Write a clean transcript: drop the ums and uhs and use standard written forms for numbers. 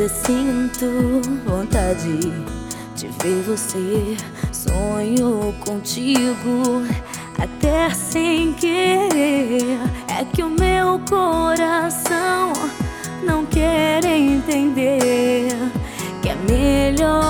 eu sinto vontade de ver você. Sonho contigo até sem querer. É que o meu coração não quer entender que é melhor